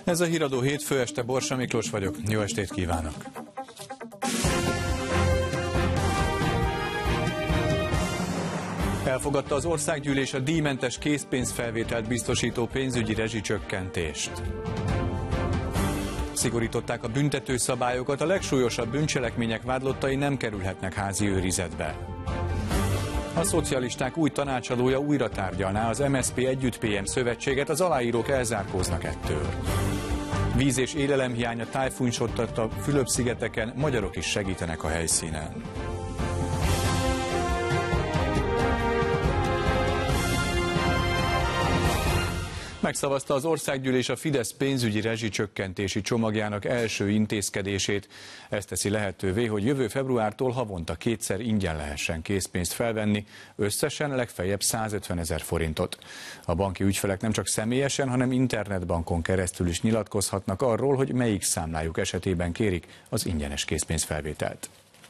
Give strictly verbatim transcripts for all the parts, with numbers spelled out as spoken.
Ez a Híradó hétfő este, Borsa Miklós vagyok. Jó estét kívánok! Elfogadta az országgyűlés a díjmentes készpénzfelvételt biztosító pénzügyi rezsicsökkentést. Szigorították a büntetőszabályokat, a legsúlyosabb bűncselekmények vádlottai nem kerülhetnek házi őrizetbe. A szocialisták új tanácsadója újra tárgyalná az em es zé pé Együtt pé em szövetséget, az aláírók elzárkóznak ettől. Víz- és élelemhiány a tájfúnysodtat a Fülöp-szigeteken, magyarok is segítenek a helyszínen. Megszavazta az országgyűlés a Fidesz pénzügyi rezsicsökkentési csomagjának első intézkedését. Ez teszi lehetővé, hogy jövő februártól havonta kétszer ingyen lehessen készpénzt felvenni, összesen legfeljebb százötven ezer forintot. A banki ügyfelek nem csak személyesen, hanem internetbankon keresztül is nyilatkozhatnak arról, hogy melyik számlájuk esetében kérik az ingyenes készpénzfelvételt.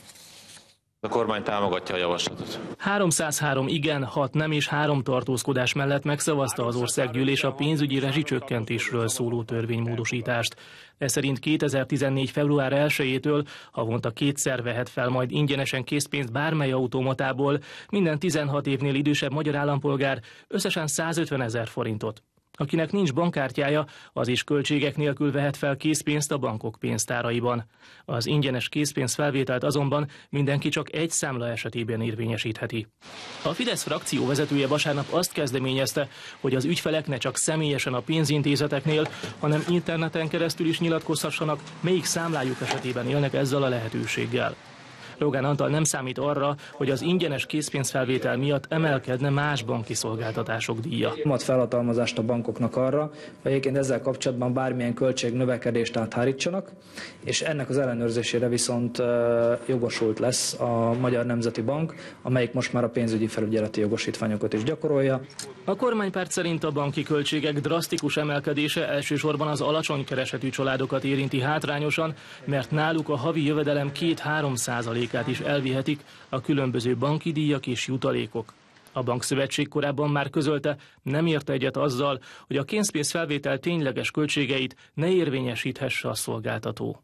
A kormány támogatja a javaslatot. háromszázhárom igen, hat nem és három tartózkodás mellett megszavazta az országgyűlés a pénzügyi rezsicsökkentésről szóló törvénymódosítást. Ez szerint kétezer-tizennégy. február elsejétől havonta kétszer vehet fel majd ingyenesen készpénzt bármely automatából minden tizenhat évnél idősebb magyar állampolgár összesen százötven ezer forintot. Akinek nincs bankkártyája, az is költségek nélkül vehet fel készpénzt a bankok pénztáraiban. Az ingyenes készpénzfelvételt azonban mindenki csak egy számla esetében érvényesítheti. A Fidesz frakció vezetője vasárnap azt kezdeményezte, hogy az ügyfelek ne csak személyesen a pénzintézeteknél, hanem interneten keresztül is nyilatkozhassanak, melyik számlájuk esetében élnek ezzel a lehetőséggel. Rogán Antal nem számít arra, hogy az ingyenes készpénzfelvétel miatt emelkedne más banki szolgáltatások díja. Ad felhatalmazást a bankoknak arra, hogy egyébként ezzel kapcsolatban bármilyen költségnövekedést áthárítsanak, és ennek az ellenőrzésére viszont jogosult lesz a Magyar Nemzeti Bank, amelyik most már a pénzügyi felügyeleti jogosítványokat is gyakorolja. A kormánypárt szerint a banki költségek drasztikus emelkedése elsősorban az alacsony keresetű családokat érinti hátrányosan, mert náluk a havi jövedelem két-három százalékát is elvihetik a különböző banki díjak és jutalékok. A bankszövetség korábban már közölte, nem ért egyet azzal, hogy a készpénzfelvétel tényleges költségeit ne érvényesíthesse a szolgáltató.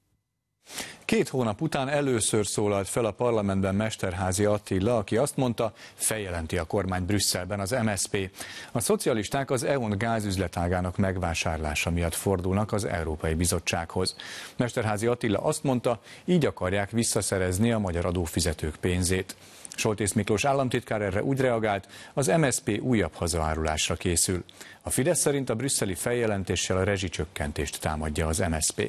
Két hónap után először szólalt fel a parlamentben Mesterházy Attila, aki azt mondta, feljelenti a kormány Brüsszelben az em es zé pé. A szocialisták az é o en gázüzletágának megvásárlása miatt fordulnak az Európai Bizottsághoz. Mesterházy Attila azt mondta, így akarják visszaszerezni a magyar adófizetők pénzét. Soltész Miklós államtitkár erre úgy reagált, az em es zé pé újabb hazaárulásra készül. A Fidesz szerint a brüsszeli feljelentéssel a rezsicsökkentést támadja az em es zé pé.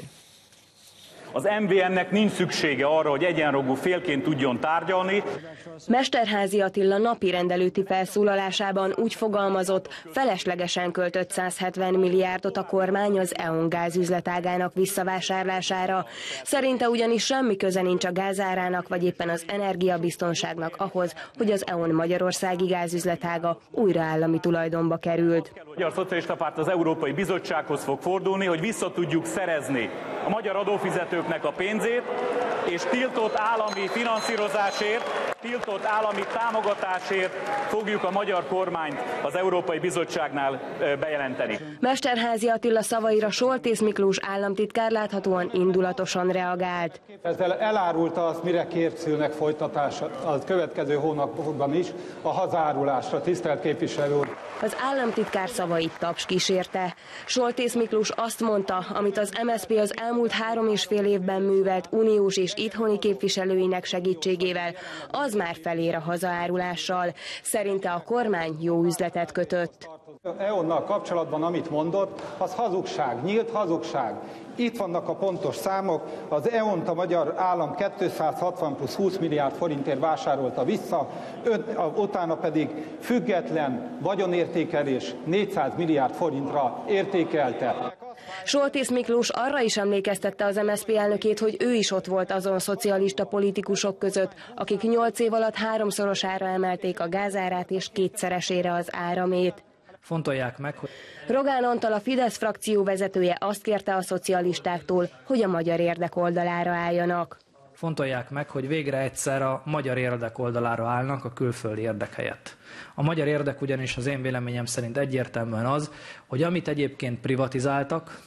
Az em vé em-nek nincs szüksége arra, hogy egyenrangú félként tudjon tárgyalni. Mesterházy Attila napi rendelőti felszólalásában úgy fogalmazott, feleslegesen költött százhetven milliárdot a kormány az é o en gázüzletágának visszavásárlására. Szerinte ugyanis semmi köze nincs a gázárának, vagy éppen az energiabiztonságnak ahhoz, hogy az é o en magyarországi gázüzletága újra állami tulajdonba került. A Magyar Szocialista Párt az Európai Bizottsághoz fog fordulni, hogy vissza tudjuk szerezni a magyar adófizetőknek a pénzét, és tiltott állami finanszírozásért, tiltott állami támogatásért fogjuk a magyar kormányt az Európai Bizottságnál bejelenteni. Mesterházy Attila szavaira Soltész Miklós államtitkár láthatóan indulatosan reagált. Ezzel elárulta azt, mire készülnek folytatása a következő hónapokban is, a hazárulásra, tisztelt képviselő úr. Az államtitkár szavait taps kísérte. Soltész Miklós azt mondta, amit az em es zé pé az elmúlt három és fél évben művelt uniós és itthoni képviselőinek segítségével, az már felér a hazaárulással. Szerinte a kormány jó üzletet kötött. é o en-nal kapcsolatban, amit mondott, az hazugság, nyílt hazugság. Itt vannak a pontos számok, az é o en-t a magyar állam kétszázhatvan plusz húsz milliárd forintért vásárolta vissza, ön, utána pedig független vagyonértékelés négyszáz milliárd forintra értékelte. Soltész Miklós arra is emlékeztette az em es zé pé elnökét, hogy ő is ott volt azon szocialista politikusok között, akik nyolc év alatt háromszorosára emelték a gázárát és kétszeresére az áramét. Fontolják meg, hogy... Rogán Antal, a Fidesz frakció vezetője azt kérte a szocialistáktól, hogy a magyar érdek oldalára álljanak. Fontolják meg, hogy végre egyszer a magyar érdek oldalára állnak a külföldi érdek helyett. A magyar érdek ugyanis az én véleményem szerint egyértelműen az, hogy amit egyébként privatizáltak,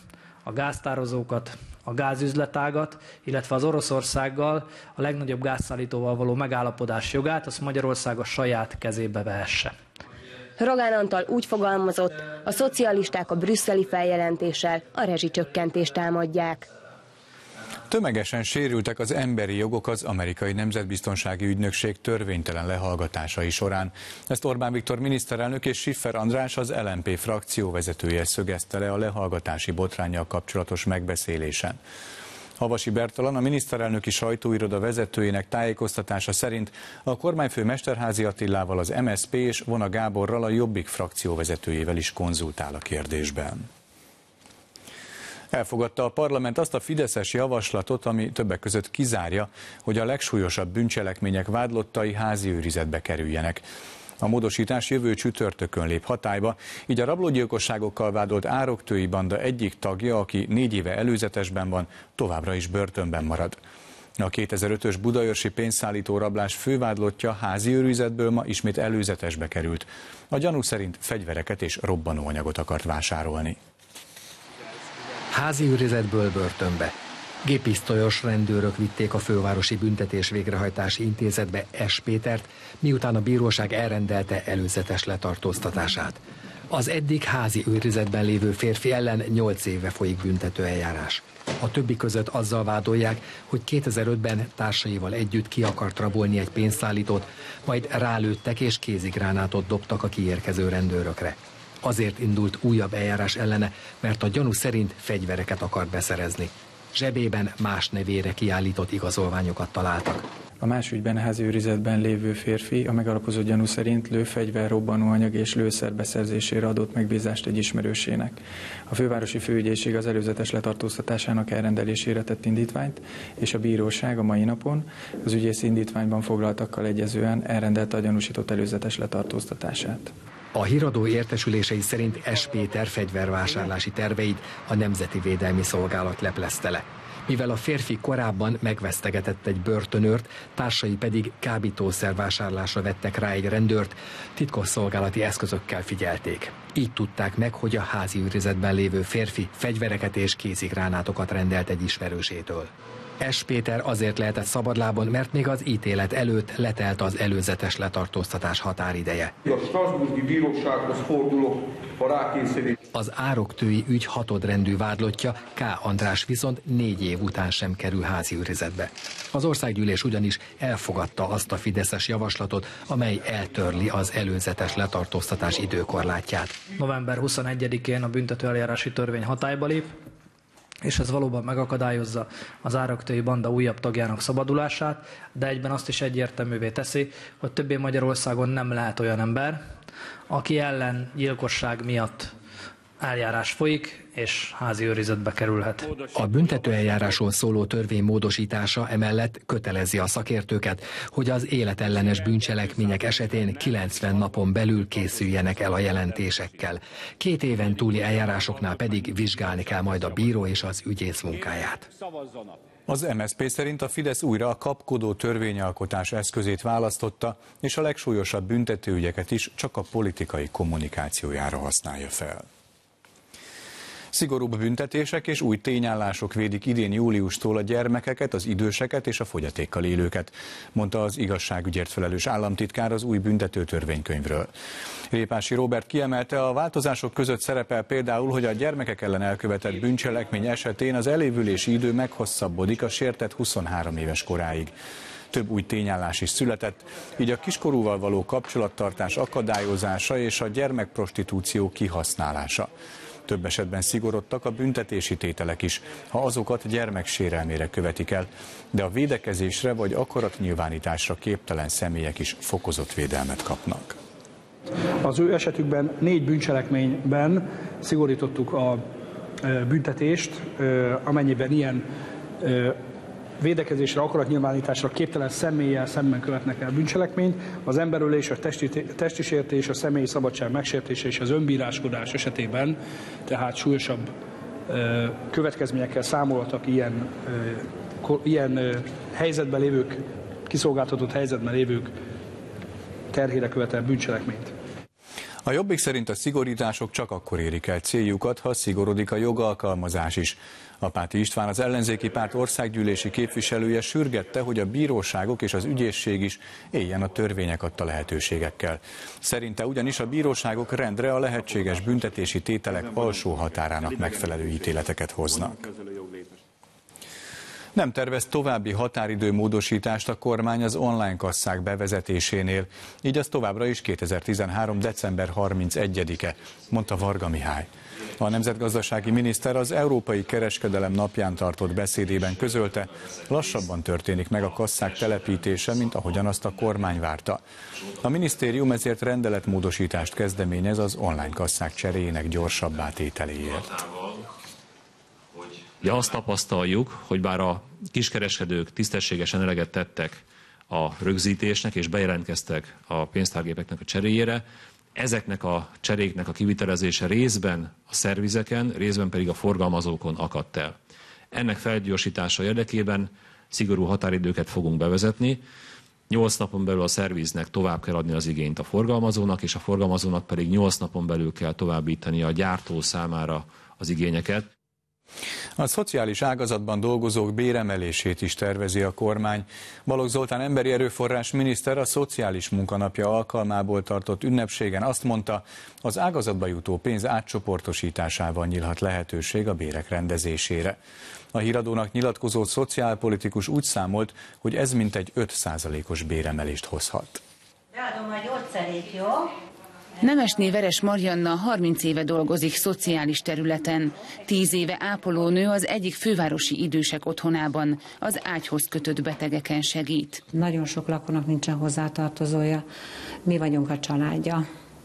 a gáztározókat, a gázüzletágat, illetve az Oroszországgal a legnagyobb gázszállítóval való megállapodás jogát, azt Magyarország a saját kezébe vehesse. Rogán Antal úgy fogalmazott, a szocialisták a brüsszeli feljelentéssel a rezsicsökkentést támadják. Tömegesen sérültek az emberi jogok az amerikai nemzetbiztonsági ügynökség törvénytelen lehallgatásai során. Ezt Orbán Viktor miniszterelnök és Schiffer András, az el en pé frakció vezetője szögezte le a lehallgatási botránnyal kapcsolatos megbeszélésen. Havasi Bertalan, a miniszterelnöki sajtóiroda vezetőjének tájékoztatása szerint a kormányfő Mesterházy Attilával, az em es zé pé és Vona Gáborral, a Jobbik frakció vezetőjével is konzultál a kérdésben. Elfogadta a parlament azt a fideszes javaslatot, ami többek között kizárja, hogy a legsúlyosabb bűncselekmények vádlottai házi őrizetbe kerüljenek. A módosítás jövő csütörtökön lép hatályba, így a rablógyilkosságokkal vádolt ároktői banda egyik tagja, aki négy éve előzetesben van, továbbra is börtönben marad. A kétezer-ötös budaörsi pénzszállító rablás fővádlottja házi őrizetből ma ismét előzetesbe került. A gyanú szerint fegyvereket és robbanóanyagot akart vásárolni. Házi őrizetből börtönbe. Géppisztolyos rendőrök vitték a fővárosi büntetés végrehajtási intézetbe S. Pétert, miután a bíróság elrendelte előzetes letartóztatását. Az eddig házi őrizetben lévő férfi ellen nyolc éve folyik büntetőeljárás. A többi között azzal vádolják, hogy kétezer-ötben társaival együtt ki akart rabolni egy pénzszállítót, majd rálőttek és kézigránátot dobtak a kiérkező rendőrökre. Azért indult újabb eljárás ellene, mert a gyanú szerint fegyvereket akart beszerezni. Zsebében más nevére kiállított igazolványokat találtak. A más ügyben házi őrizetben lévő férfi a megalapozott gyanú szerint lőfegyver, robbanóanyag és lőszer beszerzésére adott megbízást egy ismerősének. A fővárosi főügyészség az előzetes letartóztatásának elrendelésére tett indítványt, és a bíróság a mai napon az ügyész indítványban foglaltakkal egyezően elrendelte a gyanúsított előzetes letartóztatását. A híradó értesülései szerint S. Péter fegyvervásárlási terveit a Nemzeti Védelmi Szolgálat leplezte le. Mivel a férfi korábban megvesztegetett egy börtönőrt, társai pedig kábítószer vásárlásra vettek rá egy rendőrt, titkosszolgálati eszközökkel figyelték. Így tudták meg, hogy a házi őrizetben lévő férfi fegyvereket és kézigránátokat rendelt egy ismerősétől. S. Péter azért lehetett szabadlábon, mert még az ítélet előtt letelt az előzetes letartóztatás határideje. A strasbourgi bírósághoz fordulok a rákényszerít. Az ároktői ügy hatodrendű vádlottja, K. András viszont négy év után sem kerül házi őrizetbe. Az országgyűlés ugyanis elfogadta azt a fideszes javaslatot, amely eltörli az előzetes letartóztatás időkorlátját. november huszonegyedikén a büntetőeljárási törvény hatályba lép, és ez valóban megakadályozza az áraktői banda újabb tagjának szabadulását, de egyben azt is egyértelművé teszi, hogy többé Magyarországon nem lehet olyan ember, aki ellen gyilkosság miatt eljárás folyik, és házi őrizetbe kerülhet. A büntetőeljárásról szóló törvény módosítása emellett kötelezi a szakértőket, hogy az életellenes bűncselekmények esetén kilencven napon belül készüljenek el a jelentésekkel. Két éven túli eljárásoknál pedig vizsgálni kell majd a bíró és az ügyész munkáját. Az em es zé pé szerint a Fidesz újra a kapkodó törvényalkotás eszközét választotta, és a legsúlyosabb büntetőügyeket is csak a politikai kommunikációjára használja fel. Szigorúbb büntetések és új tényállások védik idén júliustól a gyermekeket, az időseket és a fogyatékkal élőket, mondta az igazságügyért felelős államtitkár az új büntetőtörvénykönyvről. Répási Róbert kiemelte, a változások között szerepel például, hogy a gyermekek ellen elkövetett bűncselekmény esetén az elévülési idő meghosszabbodik a sértett huszonhárom éves koráig. Több új tényállás is született, így a kiskorúval való kapcsolattartás akadályozása és a gyermekprostitúció kihasználása. Több esetben szigorodtak a büntetési tételek is, ha azokat gyermeksérelmére követik el, de a védekezésre vagy akaratnyilvánításra képtelen személyek is fokozott védelmet kapnak. Az ő esetükben négy bűncselekményben szigorítottuk a büntetést, amennyiben ilyen védekezésre, akaratnyilvánításra képtelen személlyel szemben követnek el bűncselekményt, az emberölés, a testi, testi sértés, a személyi szabadság megsértése és az önbíráskodás esetében, tehát súlyosabb ö, következményekkel számoltak ilyen, ö, ko, ilyen ö, helyzetben lévők, kiszolgáltatott helyzetben lévők terhére követel bűncselekményt. A Jobbik szerint a szigorítások csak akkor érik el céljukat, ha szigorodik a jogalkalmazás is. Apáti István, az ellenzéki párt országgyűlési képviselője sürgette, hogy a bíróságok és az ügyészség is éljen a törvények adta lehetőségekkel. Szerinte ugyanis a bíróságok rendre a lehetséges büntetési tételek alsó határának megfelelő ítéleteket hoznak. Nem tervez további határidő módosítást a kormány az online kasszák bevezetésénél, így az továbbra is kétezer-tizenhárom. december harmincegyedike, mondta Varga Mihály. A nemzetgazdasági miniszter az Európai Kereskedelem napján tartott beszédében közölte, lassabban történik meg a kasszák telepítése, mint ahogyan azt a kormány várta. A minisztérium ezért rendeletmódosítást kezdeményez az online kasszák cseréjének gyorsabb átételéért. Ja, azt tapasztaljuk, hogy bár a kiskereskedők tisztességesen eleget tettek a rögzítésnek és bejelentkeztek a pénztárgépeknek a cseréjére, ezeknek a cseréknek a kivitelezése részben a szervizeken, részben pedig a forgalmazókon akadt el. Ennek felgyorsítása érdekében szigorú határidőket fogunk bevezetni. Nyolc napon belül a szerviznek tovább kell adni az igényt a forgalmazónak, és a forgalmazónak pedig nyolc napon belül kell továbbítani a gyártó számára az igényeket. A szociális ágazatban dolgozók béremelését is tervezi a kormány. Balogh Zoltán emberi erőforrás miniszter a szociális munkanapja alkalmából tartott ünnepségen azt mondta, az ágazatba jutó pénz átcsoportosításával nyílhat lehetőség a bérek rendezésére. A Híradónak nyilatkozó szociálpolitikus úgy számolt, hogy ez mintegy öt százalékos béremelést hozhat. Beadom a gyógyszerét, jó? Nemesné Veres Marianna harminc éve dolgozik szociális területen. tíz éve ápolónő az egyik fővárosi idősek otthonában. Az ágyhoz kötött betegeken segít. Nagyon sok lakónak nincsen hozzátartozója. Mi vagyunk a családja.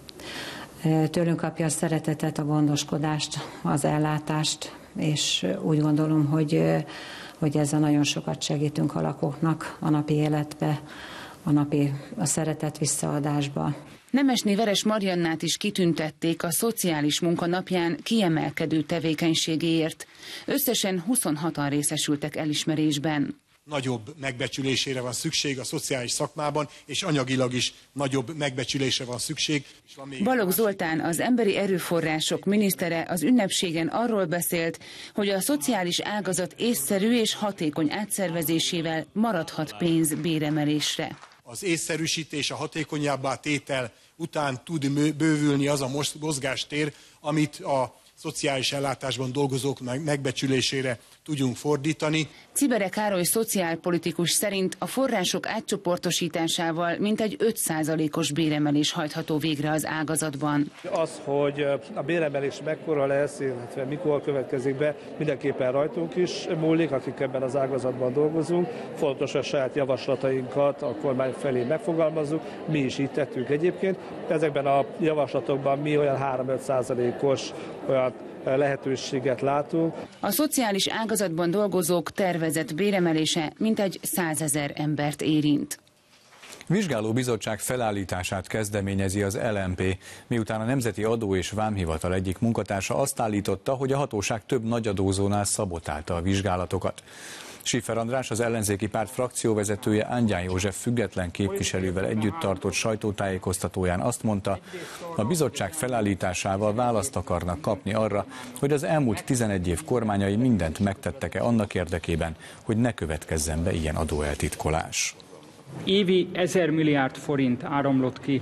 Tőlünk kapja a szeretetet, a gondoskodást, az ellátást, és úgy gondolom, hogy, hogy ezzel nagyon sokat segítünk a lakóknak a napi életbe, a napi a szeretet visszaadásba. Nemesné Veres Mariannát is kitüntették a szociális munka napján kiemelkedő tevékenységéért. Összesen huszonhatan részesültek elismerésben. Nagyobb megbecsülésére van szükség a szociális szakmában, és anyagilag is nagyobb megbecsülésre van szükség. Balogh Zoltán, az emberi erőforrások minisztere az ünnepségen arról beszélt, hogy a szociális ágazat észszerű és hatékony átszervezésével maradhat pénz béremelésre. Az észszerűsítés, a hatékonyabbá tétel után tud bővülni az a mozgástér, amit a szociális ellátásban dolgozók megbecsülésére tudjunk fordítani. Cibere Károly szociálpolitikus szerint a források átcsoportosításával mintegy öt százalékos béremelés hajtható végre az ágazatban. Az, hogy a béremelés mekkora lesz, illetve mikor következik be, mindenképpen rajtunk is múlik, akik ebben az ágazatban dolgozunk. Fontos, hogy a saját javaslatainkat a kormány felé megfogalmazzuk, mi is így tettünk egyébként. Ezekben a javaslatokban mi olyan három-öt százalékos olyan lehetőséget látunk. A szociális ágazatban dolgozók tervezett béremelése mintegy százezer embert érint. Vizsgálóbizottság felállítását kezdeményezi az el em pé, miután a Nemzeti Adó és Vámhivatal egyik munkatársa azt állította, hogy a hatóság több nagyadózónál szabotálta a vizsgálatokat. Schiffer András, az ellenzéki párt frakcióvezetője Angyán József független képviselővel együtt tartott sajtótájékoztatóján azt mondta, a bizottság felállításával választ akarnak kapni arra, hogy az elmúlt tizenegy év kormányai mindent megtettek-e annak érdekében, hogy ne következzen be ilyen adóeltitkolás. Évi ezer milliárd forint áramlott ki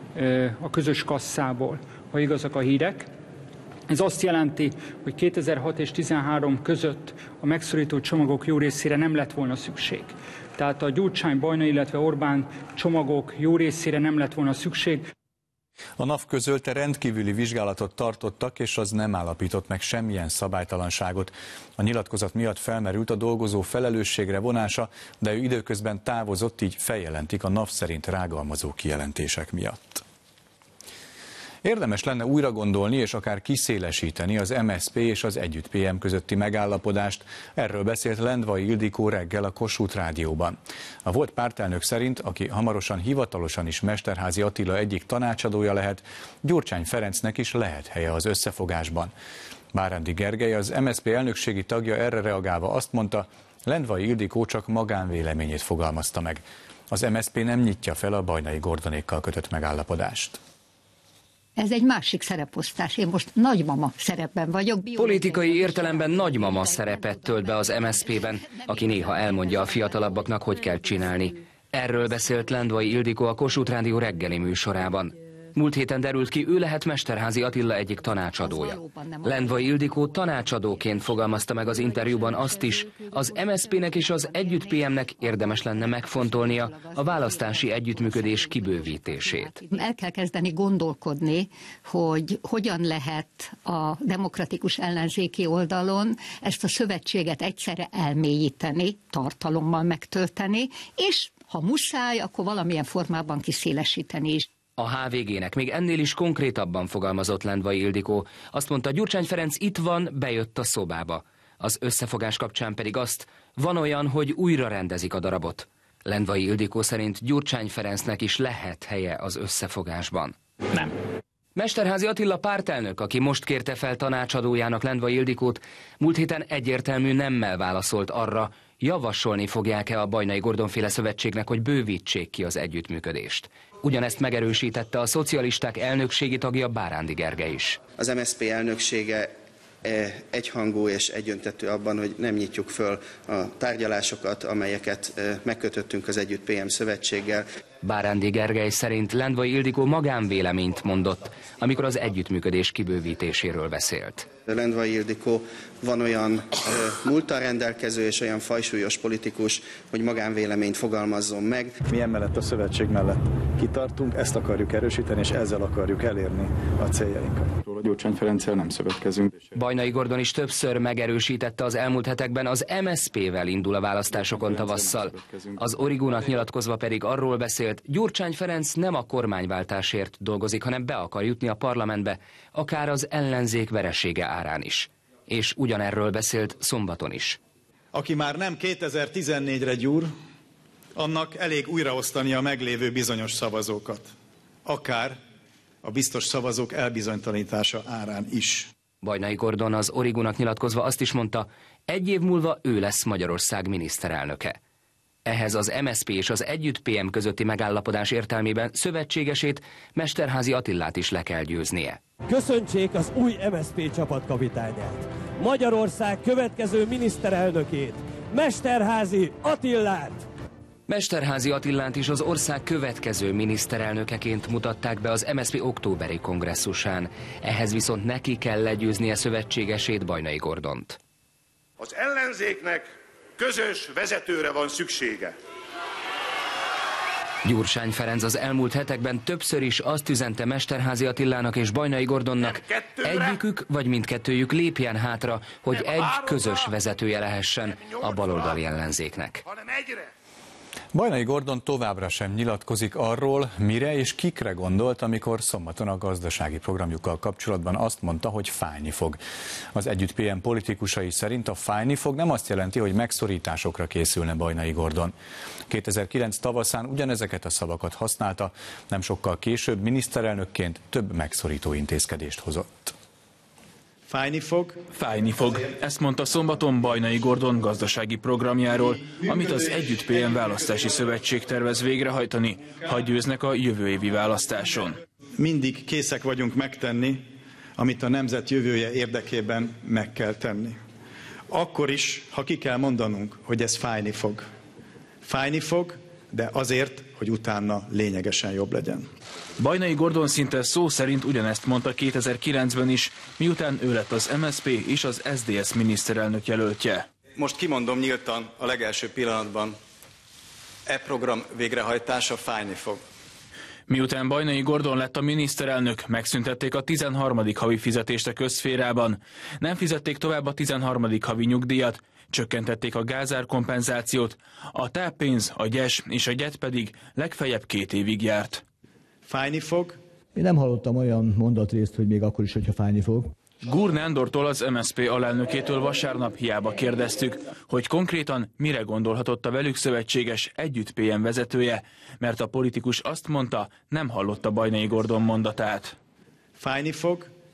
a közös kasszából, ha igazak a hírek. Ez azt jelenti, hogy kétezer-hat és tizenhárom között a megszorító csomagok jó részére nem lett volna szükség. Tehát a Gyurcsány-Bajnai, illetve Orbán csomagok jó részére nem lett volna szükség. A NAV közölte, rendkívüli vizsgálatot tartottak, és az nem állapított meg semmilyen szabálytalanságot. A nyilatkozat miatt felmerült a dolgozó felelősségre vonása, de ő időközben távozott, így feljelentik a NAV szerint rágalmazó kijelentések miatt. Érdemes lenne újra gondolni és akár kiszélesíteni az em es zé pé és az Együtt pé em közötti megállapodást. Erről beszélt Lendvai Ildikó reggel a Kossuth Rádióban. A volt pártelnök szerint, aki hamarosan hivatalosan is Mesterházy Attila egyik tanácsadója lehet, Gyurcsány Ferencnek is lehet helye az összefogásban. Bárándi Gergely, az em es zé pé elnökségi tagja erre reagálva azt mondta, Lendvai Ildikó csak magánvéleményét fogalmazta meg. Az em es zé pé nem nyitja fel a Bajnai Gordonékkal kötött megállapodást. Ez egy másik szereposztás. Én most nagymama szerepben vagyok. Politikai értelemben nagymama szerepet tölt be az em es zé pé-ben, aki néha elmondja a fiatalabbaknak, hogy kell csinálni. Erről beszélt Lendvai Ildikó a Kossuth Rádió reggeli műsorában. Múlt héten derült ki, ő lehet Mesterházy Attila egyik tanácsadója. Lendvai Ildikó tanácsadóként fogalmazta meg az interjúban azt is, az em es zé pének és az Együtt pé em-nek érdemes lenne megfontolnia a választási együttműködés kibővítését. El kell kezdeni gondolkodni, hogy hogyan lehet a demokratikus ellenzéki oldalon ezt a szövetséget egyszerre elmélyíteni, tartalommal megtölteni, és ha muszáj, akkor valamilyen formában kiszélesíteni is. A há vé gének még ennél is konkrétabban fogalmazott Lendvai Ildikó. Azt mondta, Gyurcsány Ferenc itt van, bejött a szobába. Az összefogás kapcsán pedig azt, van olyan, hogy újra rendezik a darabot. Lendvai Ildikó szerint Gyurcsány Ferencnek is lehet helye az összefogásban. Nem. Mesterházy Attila pártelnök, aki most kérte fel tanácsadójának Lendvai Ildikót, múlt héten egyértelmű nemmel válaszolt arra, javasolni fogják-e a Bajnai Gordon-féle szövetségnek, hogy bővítsék ki az együttműködést. Ugyanezt megerősítette a szocialisták elnökségi tagja, Bárándi Gergely is. Az em es zé pé elnöksége egyhangú és egyöntetű abban, hogy nem nyitjuk föl a tárgyalásokat, amelyeket megkötöttünk az Együtt pé em szövetséggel. Bárándi Gergely szerint Lendvai Ildikó magánvéleményt mondott, amikor az együttműködés kibővítéséről beszélt. Lendvai Ildikó van olyan múlttal rendelkező és olyan fajsúlyos politikus, hogy magánvéleményt fogalmazzon meg. Mi emellett a szövetség mellett kitartunk, ezt akarjuk erősíteni, és ezzel akarjuk elérni a céljainkat. Gyurcsány Ferenccel nem szövetkezünk. Bajnai Gordon is többször megerősítette az elmúlt hetekben, az em es zé pével indul a választásokon tavasszal. Az Origónak nyilatkozva pedig arról beszélt, Gyurcsány Ferenc nem a kormányváltásért dolgozik, hanem be akar jutni a parlamentbe, akár az ellenzék veresége árán is. És ugyanerről beszélt szombaton is. Aki már nem kétezer-tizennégyre gyúr, annak elég újraosztani a meglévő bizonyos szavazókat. Akár a biztos szavazók elbizonytalanítása árán is. Bajnai Gordon az Origónak nyilatkozva azt is mondta, egy év múlva ő lesz Magyarország miniszterelnöke. Ehhez az em es zé pé és az Együtt pé em közötti megállapodás értelmében szövetségesét, Mesterházy Attilát is le kell győznie. Köszöntsék az új em es zé pé csapatkapitányát, Magyarország következő miniszterelnökét, Mesterházy Attilát! Mesterházy Attilát is az ország következő miniszterelnökeként mutatták be az em es zé pé októberi kongresszusán. Ehhez viszont neki kell legyőznie szövetségesét, Bajnai Gordont. Az ellenzéknek közös vezetőre van szüksége. Gyurcsány Ferenc az elmúlt hetekben többször is azt üzente Mesterházy Attilának és Bajnai Gordonnak, egyikük vagy mindkettőjük lépjen hátra, hogy egy közös vezetője lehessen a baloldali ellenzéknek. Bajnai Gordon továbbra sem nyilatkozik arról, mire és kikre gondolt, amikor szombaton a gazdasági programjukkal kapcsolatban azt mondta, hogy fájni fog. Az Együtt pé em politikusai szerint a fájni fog nem azt jelenti, hogy megszorításokra készülne Bajnai Gordon. kétezer-kilenc tavaszán ugyanezeket a szavakat használta, nem sokkal később miniszterelnökként több megszorító intézkedést hozott. Fájni fog? Fájni fog. Ezt mondta szombaton Bajnai Gordon gazdasági programjáról, amit az Együtt pé em választási szövetség tervez végrehajtani, ha győznek a jövő évi választáson. Mindig készek vagyunk megtenni, amit a nemzet jövője érdekében meg kell tenni. Akkor is, ha ki kell mondanunk, hogy ez fájni fog. Fájni fog, de azért, hogy utána lényegesen jobb legyen. Bajnai Gordon szinte szó szerint ugyanezt mondta kétezer-kilencben is, miután ő lett az em es zé pé és az es zé dé es miniszterelnök jelöltje. Most kimondom nyíltan a legelső pillanatban, e program végrehajtása fájni fog. Miután Bajnai Gordon lett a miniszterelnök, megszüntették a tizenharmadik havi fizetést a közszférában. Nem fizették tovább a tizenharmadik havi nyugdíjat, csökkentették a gázár kompenzációt, a táppénz, a gyes és a gyet pedig legfeljebb két évig járt. Fájni fog? Én nem hallottam olyan mondatrészt, hogy még akkor is, hogyha fájni fog. Gur Nándortól, az em es zé pé alelnökétől vasárnap hiába kérdeztük, hogy konkrétan mire gondolhatott a velük szövetséges Együtt pé em vezetője, mert a politikus azt mondta, nem hallotta Bajnai Gordon mondatát. Fájni fog?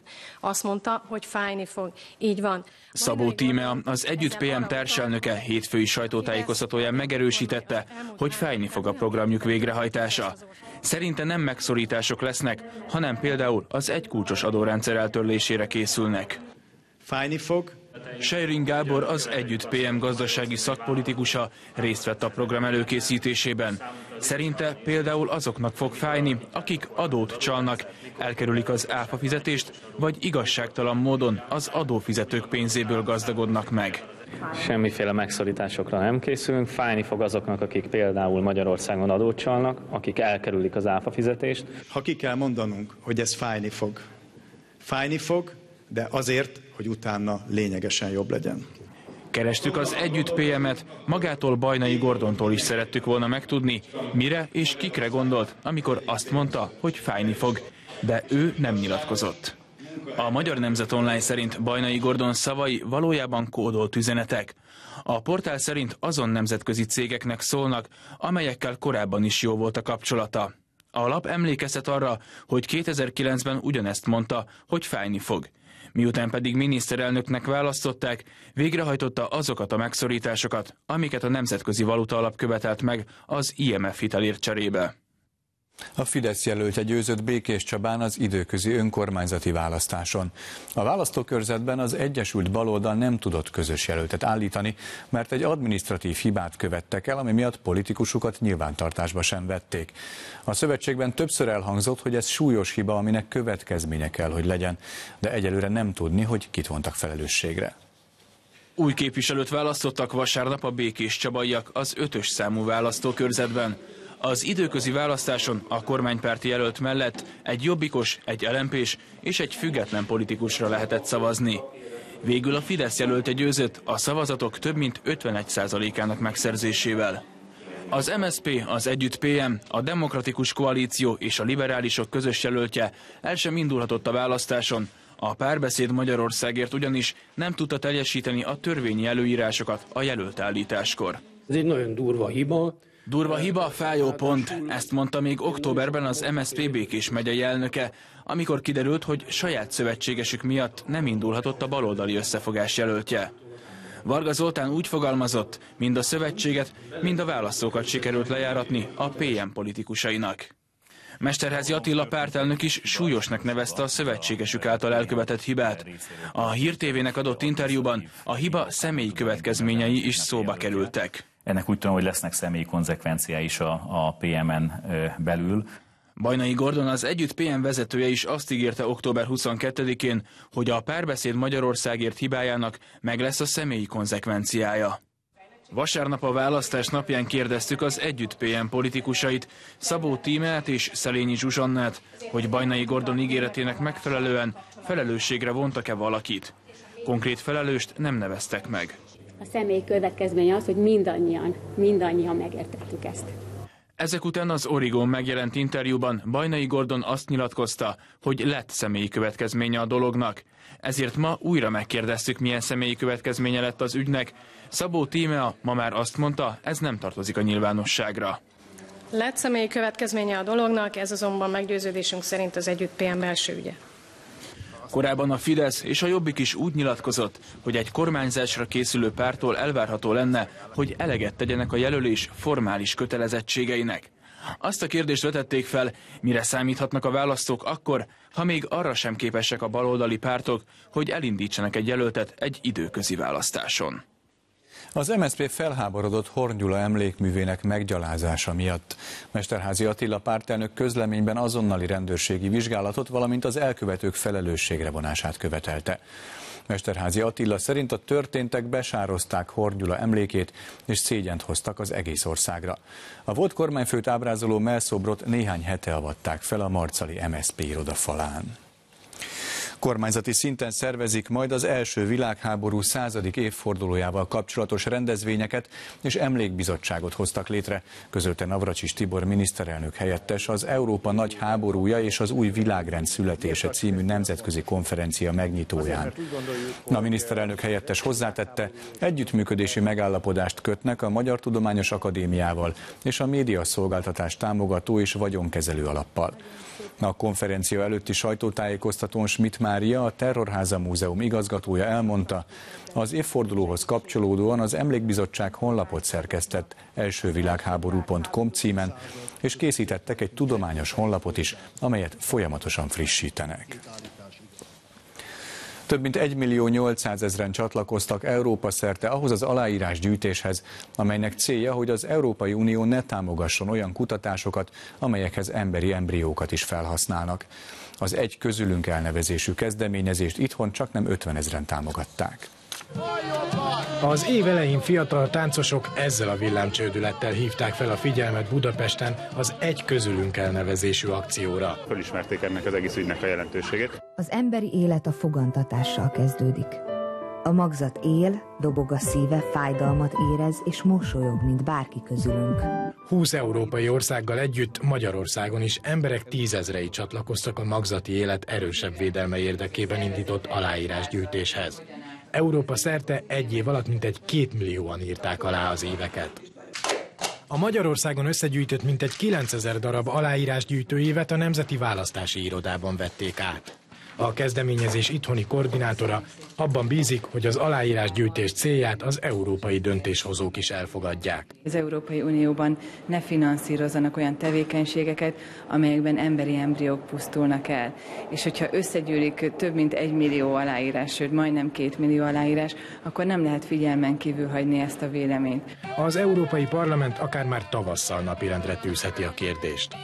azt mondta, hogy fájni fog. Így van. Szabó Tímea, az Együtt pé em társelnöke hétfői sajtótájékoztatóján megerősítette, hogy fájni fog a programjuk végrehajtása. Szerinte nem megszorítások lesznek, hanem például az egykulcsos adórendszer eltörlésére készülnek. Fájni fog? Sejrin Gábor, az Együtt pé em gazdasági szakpolitikusa részt vett a program előkészítésében. Szerinte például azoknak fog fájni, akik adót csalnak, elkerülik az áfa fizetést, vagy igazságtalan módon az adófizetők pénzéből gazdagodnak meg. Semmiféle megszorításokra nem készülünk, fájni fog azoknak, akik például Magyarországon adót csalnak, akik elkerülik az áfa fizetést. Ha ki kell mondanunk, hogy ez fájni fog. Fájni fog, de azért, hogy utána lényegesen jobb legyen. Kerestük az Együtt pé emet, magától Bajnai Gordontól is szerettük volna megtudni, mire és kikre gondolt, amikor azt mondta, hogy fájni fog, de ő nem nyilatkozott. A Magyar Nemzet Online szerint Bajnai Gordon szavai valójában kódolt üzenetek. A portál szerint azon nemzetközi cégeknek szólnak, amelyekkel korábban is jó volt a kapcsolata. A lap emlékeztet arra, hogy kétezer-kilencben ugyanezt mondta, hogy fájni fog. Miután pedig miniszterelnöknek választották, végrehajtotta azokat a megszorításokat, amiket a Nemzetközi Valutaalap követelt meg az i em ef hitelért cserébe. A Fidesz jelöltje győzött Békés Csabán az időközi önkormányzati választáson. A választókörzetben az Egyesült Baloldal nem tudott közös jelöltet állítani, mert egy adminisztratív hibát követtek el, ami miatt politikusukat nyilvántartásba sem vették. A szövetségben többször elhangzott, hogy ez súlyos hiba, aminek következménye kell, hogy legyen, de egyelőre nem tudni, hogy kit vontak felelősségre. Új képviselőt választottak vasárnap a békés csabaiak az ötös számú választókörzetben. Az időközi választáson a kormánypárti jelölt mellett egy jobbikos, egy el em pés és egy független politikusra lehetett szavazni. Végül a Fidesz jelölte győzött a szavazatok több mint ötvenegy százalékának megszerzésével. Az em es zé pé, az Együtt pé em, a Demokratikus Koalíció és a Liberálisok közös jelöltje el sem indulhatott a választáson. A Párbeszéd Magyarországért ugyanis nem tudta teljesíteni a törvényi előírásokat a jelöltállításkor. Ez egy nagyon durva hiba. Durva hiba, fájó pont, ezt mondta még októberben az em es zé pé Békés megyei elnöke, amikor kiderült, hogy saját szövetségesük miatt nem indulhatott a baloldali összefogás jelöltje. Varga Zoltán úgy fogalmazott, mind a szövetséget, mind a választókat sikerült lejáratni a pé em politikusainak. Mesterházy Attila pártelnök is súlyosnak nevezte a szövetségesük által elkövetett hibát. A Hír té vének adott interjúban a hiba személyi következményei is szóba kerültek. Ennek úgy tudom, hogy lesznek személyi konzekvenciái is a, a pé emen belül. Bajnai Gordon, az Együtt pé em vezetője is azt ígérte október huszonkettedikén, hogy a Párbeszéd Magyarországért hibájának meg lesz a személyi konzekvenciája. Vasárnap a választás napján kérdeztük az Együtt pé em politikusait, Szabó Tímeát és Szelényi Zsuzsannát, hogy Bajnai Gordon ígéretének megfelelően felelősségre vontak-e valakit. Konkrét felelőst nem neveztek meg. A személy következménye az, hogy mindannyian, mindannyian megértettük ezt. Ezek után az Origon megjelent interjúban Bajnai Gordon azt nyilatkozta, hogy lett személyi következménye a dolognak. Ezért ma újra megkérdeztük, milyen személyi következménye lett az ügynek. Szabó Tímea ma már azt mondta, ez nem tartozik a nyilvánosságra. Lett személyi következménye a dolognak, ez azonban meggyőződésünk szerint az Együtt pé em belső ügye. Korábban a Fidesz és a Jobbik is úgy nyilatkozott, hogy egy kormányzásra készülő pártól elvárható lenne, hogy eleget tegyenek a jelölés formális kötelezettségeinek. Azt a kérdést vetették fel, mire számíthatnak a választók akkor, ha még arra sem képesek a baloldali pártok, hogy elindítsanak egy jelöltet egy időközi választáson. Az em es zé pé felháborodott Horn Gyula emlékművének meggyalázása miatt. Mesterházy Attila pártelnök közleményben azonnali rendőrségi vizsgálatot, valamint az elkövetők felelősségre vonását követelte. Mesterházy Attila szerint a történtek besározták Horn Gyula emlékét, és szégyent hoztak az egész országra. A volt kormányfőt ábrázoló mellszobrot néhány hete avatták fel a marcali em es zé pé iroda falán. Kormányzati szinten szervezik majd az első világháború századik évfordulójával kapcsolatos rendezvényeket, és emlékbizottságot hoztak létre, közölte Navracsics Tibor miniszterelnök helyettes az Európa nagy háborúja és az új világrend születése című nemzetközi konferencia megnyitóján. A miniszterelnök helyettes hozzátette, együttműködési megállapodást kötnek a Magyar Tudományos Akadémiával és a médiaszolgáltatás támogató és vagyonkezelő alappal. A konferencia előtti sajtótájékoztatón Schmidt Mária, a Terrorháza Múzeum igazgatója elmondta, az évfordulóhoz kapcsolódóan az Emlékbizottság honlapot szerkesztett első világháború pont com címen, és készítettek egy tudományos honlapot is, amelyet folyamatosan frissítenek. Több mint egymillió nyolcszázezren csatlakoztak Európa szerte ahhoz az aláírásgyűjtéshez, amelynek célja, hogy az Európai Unió ne támogasson olyan kutatásokat, amelyekhez emberi embriókat is felhasználnak. Az Egy közülünk elnevezésű kezdeményezést itthon csaknem ötvenezren támogatták. Az év elején fiatal táncosok ezzel a villámcsődülettel hívták fel a figyelmet Budapesten az Egy közülünk elnevezésű akcióra. Fölismerték ennek az egész ügynek a jelentőségét. Az emberi élet a fogantatással kezdődik. A magzat él, dobog a szíve, fájdalmat érez és mosolyog, mint bárki közülünk. húsz európai országgal együtt Magyarországon is emberek tízezrei csatlakoztak a magzati élet erősebb védelme érdekében indított aláírásgyűjtéshez. Európa szerte egy év alatt mintegy kétmillióan írták alá az éveket. A Magyarországon összegyűjtött mintegy kilencezer darab aláírásgyűjtő évet a Nemzeti Választási Irodában vették át. A kezdeményezés itthoni koordinátora abban bízik, hogy az aláírásgyűjtés célját az európai döntéshozók is elfogadják. Az Európai Unióban ne finanszírozzanak olyan tevékenységeket, amelyekben emberi embriók pusztulnak el. És hogyha összegyűlik több mint egy millió aláírás, sőt majdnem két millió aláírás, akkor nem lehet figyelmen kívül hagyni ezt a véleményt. Az Európai Parlament akár már tavasszal napirendre tűzheti a kérdést.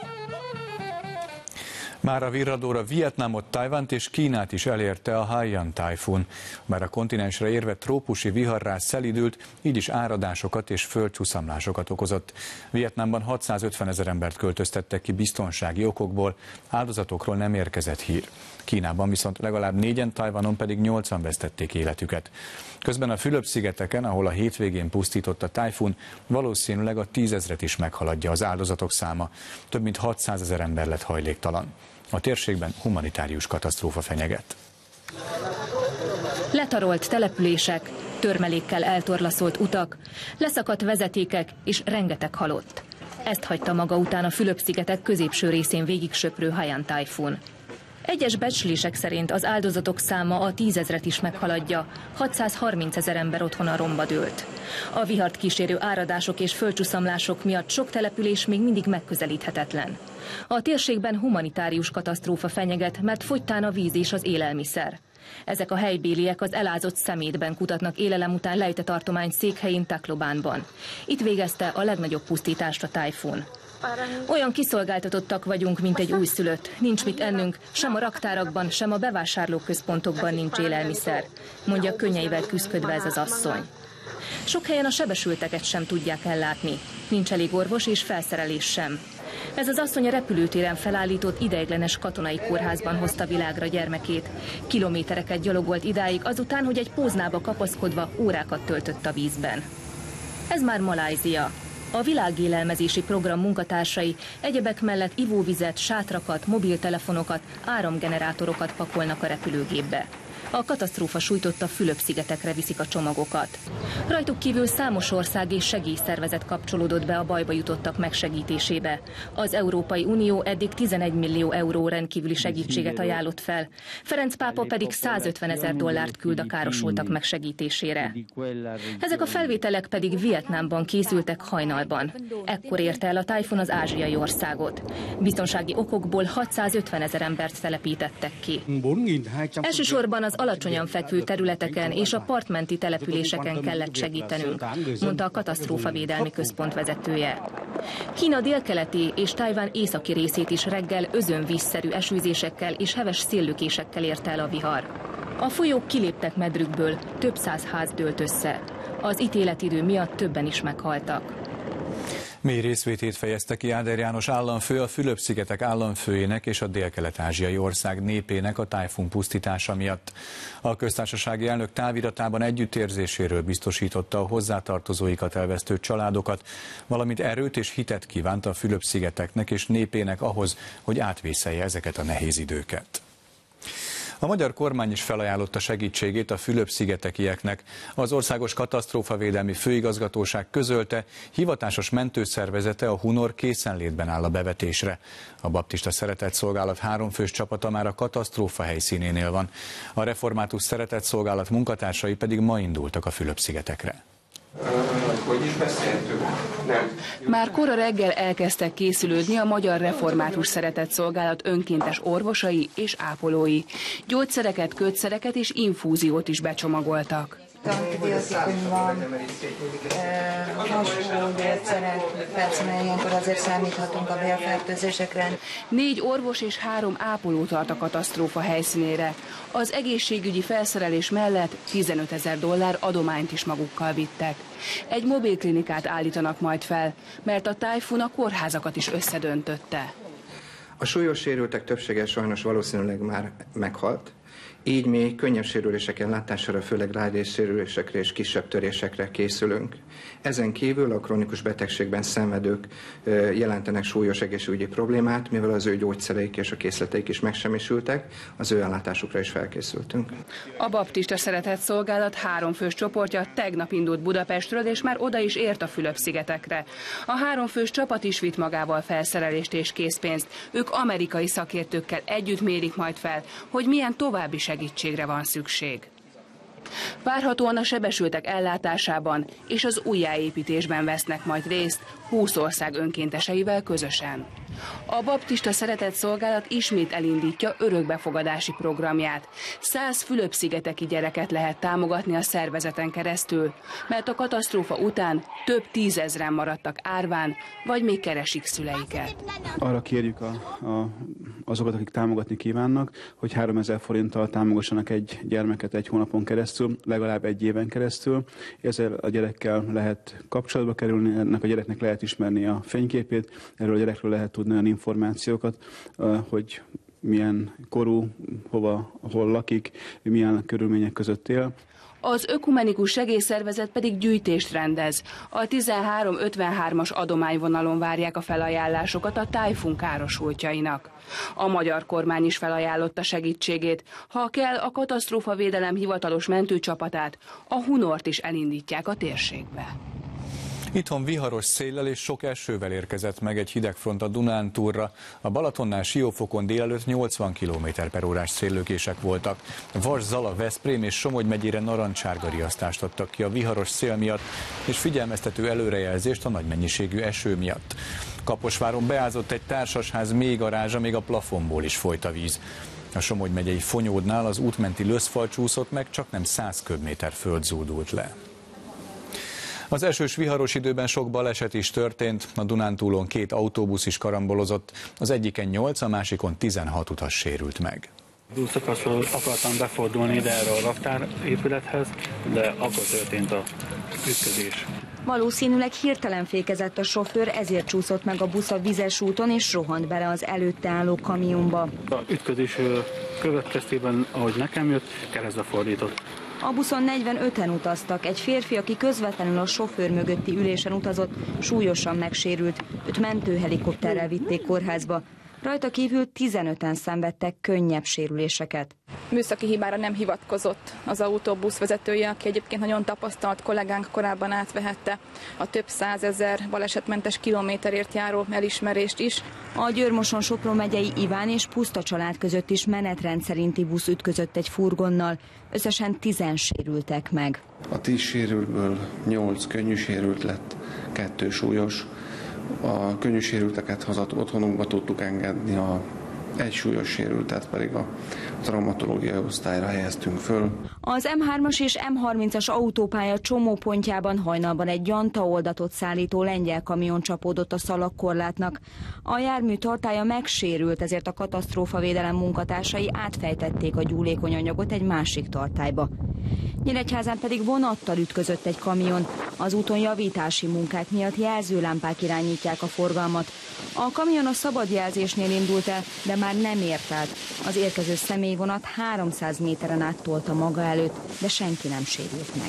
Már a virradóra Vietnámot, Tajvant és Kínát is elérte a Haiyan tájfun. Bár a kontinensre érve trópusi viharrá szelidült, így is áradásokat és földcsúszamlásokat okozott. Vietnámban hatszázötvenezer embert költöztettek ki biztonsági okokból, áldozatokról nem érkezett hír. Kínában viszont legalább négyen, Tajvanon pedig nyolcan vesztették életüket. Közben a Fülöp-szigeteken, ahol a hétvégén pusztított a tájfun, valószínűleg a tízezret is meghaladja az áldozatok száma. Több mint hatszázezer ember lett hajléktalan. A térségben humanitárius katasztrófa fenyeget. Letarolt települések, törmelékkel eltorlaszolt utak, leszakadt vezetékek és rengeteg halott. Ezt hagyta maga után a Fülöp-szigetek középső részén végig söprő Haiyan tájfun. Egyes becslések szerint az áldozatok száma a tízezret is meghaladja, hatszázharmincezer ember otthona romba dőlt. A vihart kísérő áradások és földcsúszamlások miatt sok település még mindig megközelíthetetlen. A térségben humanitárius katasztrófa fenyeget, mert fogytán a víz és az élelmiszer. Ezek a helybéliek az elázott szemétben kutatnak élelem után Leyte tartomány székhelyén Taclobanban. Itt végezte a legnagyobb pusztítást a tájfun. Olyan kiszolgáltatottak vagyunk, mint egy újszülött. Nincs mit ennünk, sem a raktárakban, sem a bevásárlóközpontokban nincs élelmiszer, mondja könnyeivel küszködve ez az asszony. Sok helyen a sebesülteket sem tudják ellátni. Nincs elég orvos és felszerelés sem. Ez az asszony a repülőtéren felállított ideiglenes katonai kórházban hozta világra gyermekét. Kilométereket gyalogolt idáig azután, hogy egy póznába kapaszkodva órákat töltött a vízben. Ez már Malajzia. A világélelmezési program munkatársai egyebek mellett ivóvizet, sátrakat, mobiltelefonokat, áramgenerátorokat pakolnak a repülőgépbe. A katasztrófa sújtotta Fülöp-szigetekre viszik a csomagokat. Rajtuk kívül számos ország és segélyszervezet kapcsolódott be a bajba jutottak megsegítésébe. Az Európai Unió eddig tizenegy millió euró rendkívüli segítséget ajánlott fel. Ferenc pápa pedig százötvenezer dollárt küld a károsultak megsegítésére. Ezek a felvételek pedig Vietnámban készültek hajnalban. Ekkor érte el a tájfun az ázsiai országot. Biztonsági okokból hatszázötvenezer embert telepítettek ki. Elsősorban az alacsonyan fekvő területeken és a partmenti településeken kellett segítenünk, mondta a katasztrófavédelmi központ vezetője. Kína délkeleti és Tajván északi részét is reggel özönvízszerű esőzésekkel és heves széllökésekkel érte el a vihar. A folyók kiléptek medrükből, több száz ház dőlt össze. Az ítéletidő miatt többen is meghaltak. Mély részvétét fejezte ki Áder János államfő a Fülöp-szigetek államfőjének és a délkelet-ázsiai ország népének a tájfun pusztítása miatt. A köztársasági elnök táviratában együttérzéséről biztosította a hozzátartozóikat elvesztő családokat, valamint erőt és hitet kívánt a Fülöp-szigeteknek és népének ahhoz, hogy átvészelje ezeket a nehéz időket. A magyar kormány is felajánlotta segítségét a Fülöp-szigetekieknek. Az Országos Katasztrófavédelmi Főigazgatóság közölte, hivatásos mentőszervezete, a Hunor készenlétben áll a bevetésre. A baptista szeretetszolgálat háromfős csapata már a katasztrófa helyszínénél van. A református szeretetszolgálat munkatársai pedig ma indultak a Fülöp-szigetekre. Hogy is beszéltünk? Nem. Már kora reggel elkezdtek készülődni a Magyar Református Szeretetszolgálat önkéntes orvosai és ápolói. Gyógyszereket, kötszereket és infúziót is becsomagoltak. Antibiotikum van, hasonló gyógyszerek, persze ilyenkor azért számíthatunk a bélfertőzésekre. Négy orvos és három ápoló tart a katasztrófa helyszínére. Az egészségügyi felszerelés mellett tizenötezer dollár adományt is magukkal vittek. Egy mobilklinikát állítanak majd fel, mert a tájfun a kórházakat is összedöntötte. A súlyos sérültek többsége sajnos valószínűleg már meghalt, így mi könnyebb sérülések ellátására, főleg rádiósérülésekre és kisebb törésekre készülünk. Ezen kívül a krónikus betegségben szenvedők jelentenek súlyos egészségügyi problémát, mivel az ő gyógyszereik és a készleteik is megsemmisültek, az ő ellátásukra is felkészültünk. A baptista szeretetszolgálat háromfős csoportja tegnap indult Budapestről, és már oda is ért a Fülöp-szigetekre. A háromfős csapat is vitt magával felszerelést és készpénzt. Ők amerikai szakértőkkel együtt mérik majd fel, hogy milyen további segítségre van szükség. Várhatóan a sebesültek ellátásában és az újjáépítésben vesznek majd részt húsz ország önkénteseivel közösen. A baptista szeretetszolgálat ismét elindítja örökbefogadási programját. Száz Fülöp-szigeteki gyereket lehet támogatni a szervezeten keresztül, mert a katasztrófa után több tízezren maradtak árván, vagy még keresik szüleiket. Arra kérjük a, a, azokat, akik támogatni kívánnak, hogy háromezer forinttal támogassanak egy gyermeket egy hónapon keresztül, legalább egy éven keresztül. Ezzel a gyerekkel lehet kapcsolatba kerülni, ennek a gyereknek lehet ismerni a fényképét, erről a gyerekről lehet tudni olyan információkat, hogy milyen korú, hova, hol lakik, milyen körülmények között él. Az ökumenikus segélyszervezet pedig gyűjtést rendez. A tizenhárom ötvenhármas adományvonalon várják a felajánlásokat a tájfun károsultjainak. A magyar kormány is felajánlotta segítségét. Ha kell, a katasztrófavédelem hivatalos mentőcsapatát, a Hunort is elindítják a térségbe. Itthon viharos széllel és sok esővel érkezett meg egy hidegfront a Dunántúlra. A Balatonnál Siófokon délelőtt nyolcvan kilométer per órás széllökések voltak. Vas, Zala, Veszprém és Somogy megyére narancssárga riasztást adtak ki a viharos szél miatt, és figyelmeztető előrejelzést a nagy mennyiségű eső miatt. Kaposváron beázott egy társasház mélygarázsa, még a plafonból is folyt a víz. A Somogy megyei Fonyódnál az útmenti löszfal csúszott meg, csak nem száz köbméter föld zúdult le. Az esős, viharos időben sok baleset is történt. A Dunántúlon két autóbusz is karambolozott, az egyiken nyolc, a másikon tizenhat utas sérült meg. Útszakaszról akartam befordulni ide erre a raktárépülethez, de akkor történt a ütközés. Valószínűleg hirtelen fékezett a sofőr, ezért csúszott meg a busz a vizes úton, és rohant bele az előtte álló kamionba. A ütközés következtében, ahogy nekem jött, keresztbe fordított. A buszon negyvenöten utaztak, egy férfi, aki közvetlenül a sofőr mögötti ülésen utazott, súlyosan megsérült, őt mentőhelikopterrel vitték kórházba. Rajta kívül tizenöten szenvedtek könnyebb sérüléseket. Műszaki hibára nem hivatkozott az autóbusz vezetője, aki egyébként nagyon tapasztalt kollégánk korábban átvehette a több százezer balesetmentes kilométerért járó elismerést is. A Győr-Moson-Sopron megyei Iván és Puszta család között is menetrend szerinti busz ütközött egy furgonnal. Összesen tizen sérültek meg. A tíz sérültből nyolc könnyű sérült lett, kettő súlyos. A könnyű sérülteket hazat otthonunkba tudtuk engedni, a egy súlyos sérültet pedig a traumatológiai osztályra helyeztünk föl. Az M hármas és M harmincas autópálya csomópontjában hajnalban egy gyantaoldatot szállító lengyel kamion csapódott a szalagkorlátnak. A jármű tartálya megsérült, ezért a katasztrófavédelem munkatársai átfejtették a gyúlékony anyagot egy másik tartályba. Nyíregyházán pedig vonattal ütközött egy kamion. Az úton javítási munkák miatt jelzőlámpák irányítják a forgalmat. A kamion a szabadjelzésnél indult el, de már nem ért át. Az érkező személyvonat háromszáz méteren áttolta maga előtt, de senki nem sérült meg.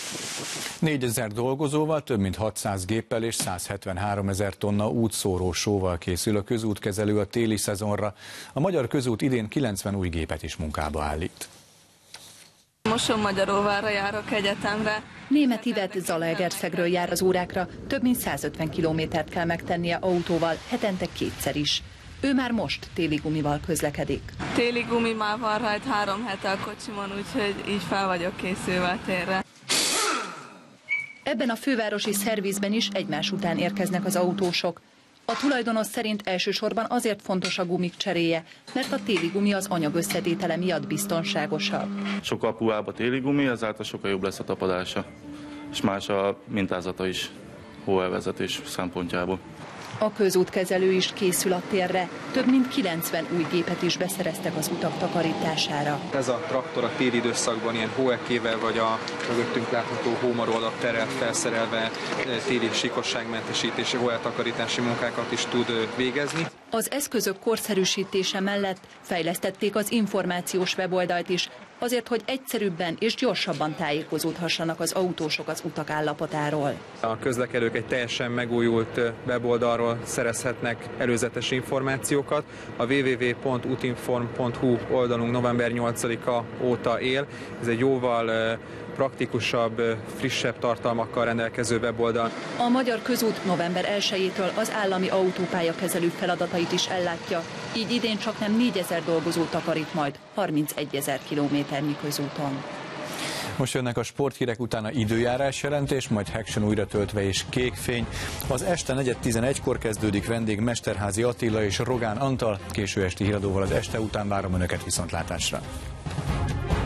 négyezer dolgozóval, több mint hatszáz géppel és százhetvenháromezer tonna útszóró sóval készül a közútkezelő a téli szezonra. A Magyar Közút idén kilencven új gépet is munkába állít. Mosonmagyaróvárra járok egyetemre. Németh Ivett Zalaegerszegről jár az órákra, több mint százötven kilométert kell megtennie autóval, hetente kétszer is. Ő már most téli gumival közlekedik. Téli gumi már van rajta három hete a kocsimon, úgyhogy így fel vagyok készülve a térre. Ebben a fővárosi szervizben is egymás után érkeznek az autósok. A tulajdonos szerint elsősorban azért fontos a gumik cseréje, mert a téli gumi az anyag összetétele miatt biztonságosabb. Sokkal puhább a téli gumi, ezáltal sokkal jobb lesz a tapadása, és más a mintázata is hóelvezetés szempontjából. A közútkezelő is készül a térre, több mint kilencven új gépet is beszereztek az utak takarítására. Ez a traktor a téli időszakban ilyen hóekével vagy a mögöttünk látható hómaró alatt terelt felszerelve téli síkosságmentesítési, hóeltakarítási munkákat is tud végezni. Az eszközök korszerűsítése mellett fejlesztették az információs weboldalt is, azért, hogy egyszerűbben és gyorsabban tájékozódhassanak az autósok az utak állapotáról. A közlekedők egy teljesen megújult weboldalról szerezhetnek előzetes információkat. A double-u double-u double-u pont utinform pont hu oldalunk november nyolcadika óta él. Ez egy jóval praktikusabb, frissebb tartalmakkal rendelkező weboldal. A Magyar Közút november elsejétől az állami autópályakezelő feladatait is ellátja, így idén csaknem négyezer dolgozó takarít majd harmincegyezer kilométernyi közúton. Most jönnek a sporthírek, utána időjárás jelentés, majd Haction újra töltve és kékfény. Az este negyed tizenegykor kezdődik, vendég Mesterházy Attila és Rogán Antal. Késő esti híradóval az este után várom Önöket viszontlátásra.